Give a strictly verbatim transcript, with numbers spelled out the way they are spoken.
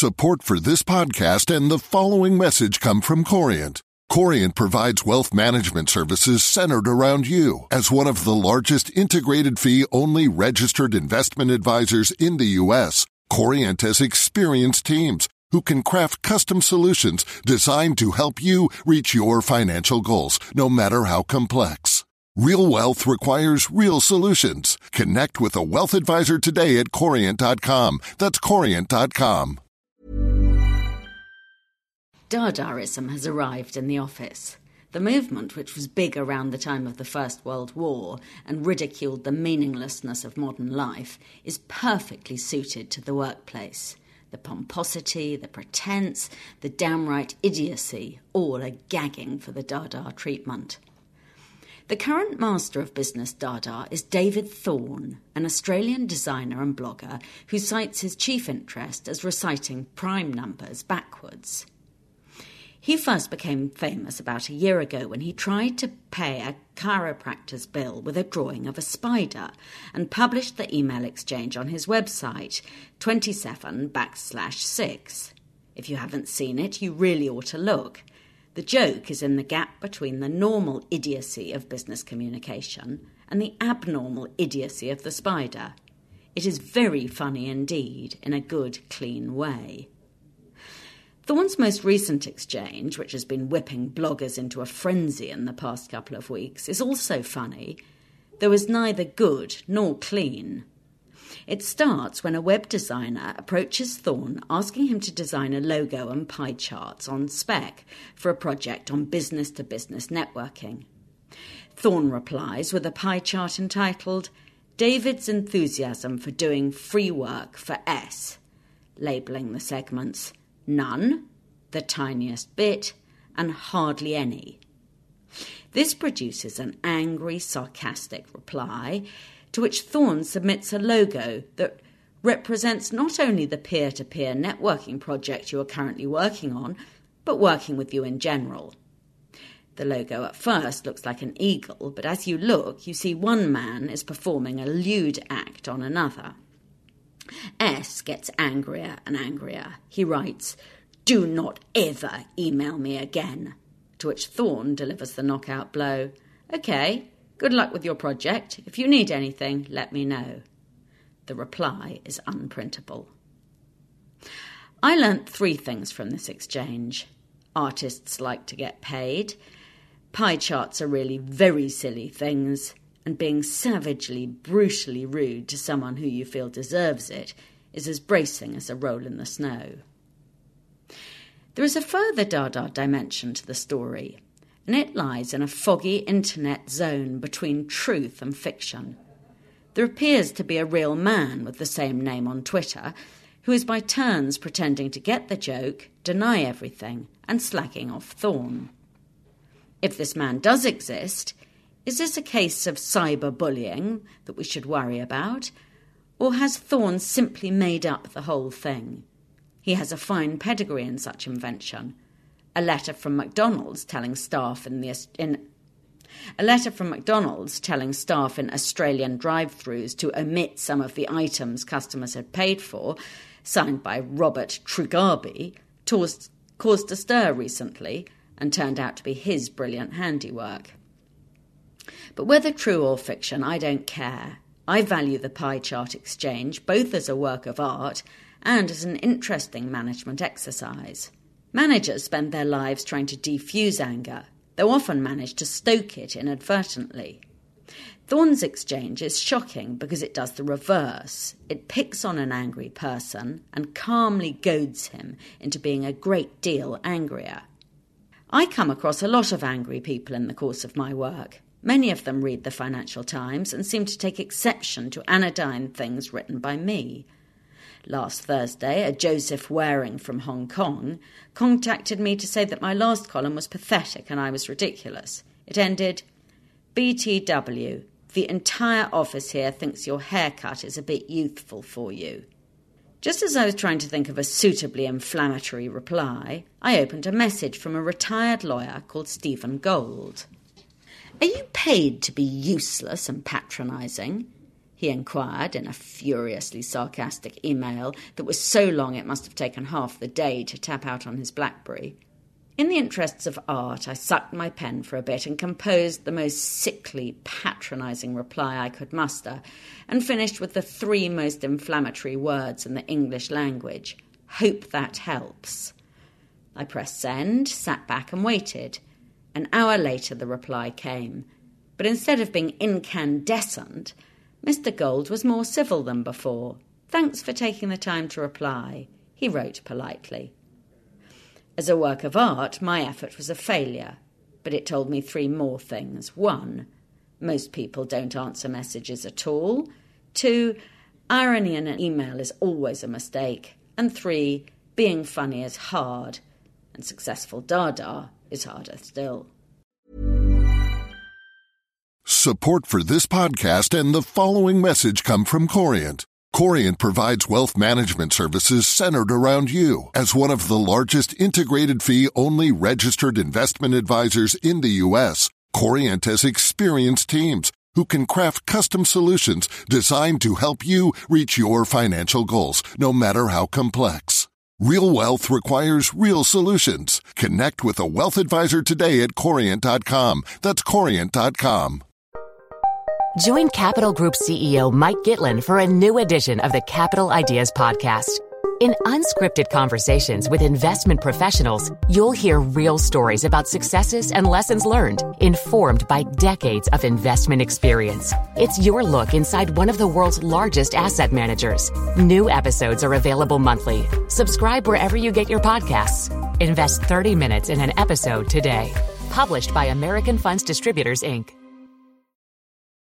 Support for this podcast and the following message come from Corient. Corient provides wealth management services centered around you. As one of the largest integrated fee-only registered investment advisors in the U S, Corient has experienced teams who can craft custom solutions designed to help you reach your financial goals, no matter how complex. Real wealth requires real solutions. Connect with a wealth advisor today at corient dot com. That's corient dot com. Dadaism has arrived in the office. The movement, which was big around the time of the First World War and ridiculed the meaninglessness of modern life, is perfectly suited to the workplace. The pomposity, the pretense, the downright idiocy, all are gagging for the Dada treatment. The current master of business Dada is David Thorne, an Australian designer and blogger who cites his chief interest as reciting prime numbers backwards. He first became famous about a year ago when he tried to pay a chiropractor's bill with a drawing of a spider and published the email exchange on his website, twenty-seven backslash six. If you haven't seen it, you really ought to look. The joke is in the gap between the normal idiocy of business communication and the abnormal idiocy of the spider. It is very funny indeed, in a good, clean way. Thorne's most recent exchange, which has been whipping bloggers into a frenzy in the past couple of weeks, is also funny, though is neither good nor clean. It starts when a web designer approaches Thorne asking him to design a logo and pie charts on spec for a project on business-to-business networking. Thorne replies with a pie chart entitled David's Enthusiasm for Doing Free Work for S, labelling the segments None, the tiniest bit, and hardly any. This produces an angry, sarcastic reply to which Thorne submits a logo that represents not only the peer-to-peer networking project you are currently working on, but working with you in general. The logo at first looks like an eagle, but as you look, you see one man is performing a lewd act on another. S gets angrier and angrier. He writes, "Do not ever email me again," to which Thorne delivers the knockout blow. "Okay, good luck with your project. If you need anything, let me know." The reply is unprintable. I learnt three things from this exchange. Artists like to get paid. Pie charts are really very silly things. And being savagely, brutally rude to someone who you feel deserves it is as bracing as a roll in the snow. There is a further Dada dimension to the story, and it lies in a foggy internet zone between truth and fiction. There appears to be a real man with the same name on Twitter who is by turns pretending to get the joke, deny everything, and slagging off Thorne. If this man does exist, is this a case of cyberbullying that we should worry about, or has Thorne simply made up the whole thing? He has a fine pedigree in such invention. A letter from McDonald's telling staff in the in a letter from McDonald's telling staff in Australian drive-thrus to omit some of the items customers had paid for, signed by Robert Trugaby, caused, caused a stir recently and turned out to be his brilliant handiwork. But whether true or fiction, I don't care. I value the pie chart exchange both as a work of art and as an interesting management exercise. Managers spend their lives trying to defuse anger, though often manage to stoke it inadvertently. Thorne's exchange is shocking because it does the reverse. It picks on an angry person and calmly goads him into being a great deal angrier. I come across a lot of angry people in the course of my work. Many of them read the Financial Times and seem to take exception to anodyne things written by me. Last Thursday, a Joseph Waring from Hong Kong contacted me to say that my last column was pathetic and I was ridiculous. It ended, B T W, the entire office here thinks your haircut is a bit youthful for you. Just as I was trying to think of a suitably inflammatory reply, I opened a message from a retired lawyer called Stephen Gold. Are you paid to be useless and patronising? he inquired in a furiously sarcastic email that was so long it must have taken half the day to tap out on his BlackBerry. In the interests of art, I sucked my pen for a bit and composed the most sickly, patronising reply I could muster, and finished with the three most inflammatory words in the English language. Hope that helps. I pressed send, sat back and waited. An hour later the reply came. But instead of being incandescent, Mister Gold was more civil than before. Thanks for taking the time to reply, he wrote politely. As a work of art, my effort was a failure, but it told me three more things. One, most people don't answer messages at all. Two, irony in an email is always a mistake. And three, being funny is hard, and successful dada is harder still. Support for this podcast and the following message come from Corient. Corient provides wealth management services centered around you. As one of the largest integrated fee-only registered investment advisors in the U S, Corient has experienced teams who can craft custom solutions designed to help you reach your financial goals, no matter how complex. Real wealth requires real solutions. Connect with a wealth advisor today at Corient dot com. That's Corient dot com. Join Capital Group C E O Mike Gitlin for a new edition of the Capital Ideas Podcast. In unscripted conversations with investment professionals, you'll hear real stories about successes and lessons learned, informed by decades of investment experience. It's your look inside one of the world's largest asset managers. New episodes are available monthly. Subscribe wherever you get your podcasts. Invest thirty minutes in an episode today. Published by American Funds Distributors, Incorporated.